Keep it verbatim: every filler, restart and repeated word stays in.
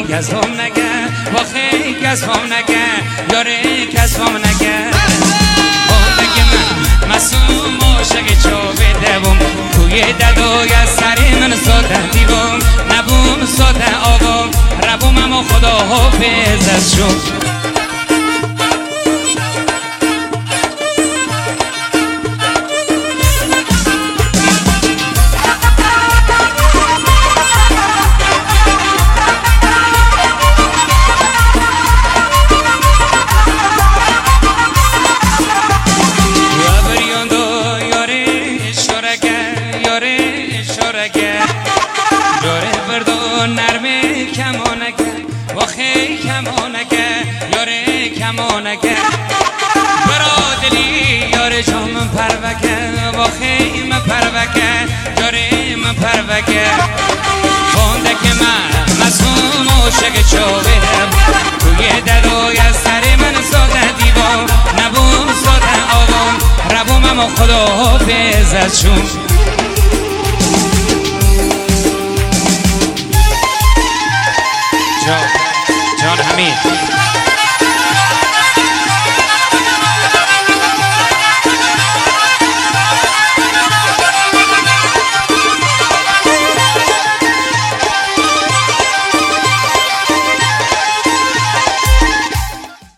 کس هم نگه واخی کس هم نگه یاره کس هم نگه بانده من مسوم عاشق چوبه دوم توی ددوی از سری من ساده دیوم نبوم ساده آبم ربوم اما خدا حافظ از شد یاره بردو نرمه کمانگه واخی کمانگه یاره کمانگه برا دلی یاره جام پروکه واخی من پروکه یاره من پروکه خونده که من مسوم عاشق چوبه توی دروی از سر من ساده دیوام نبوم ساده آوام ربوم اما خدا حافظ از شون جان جان حمید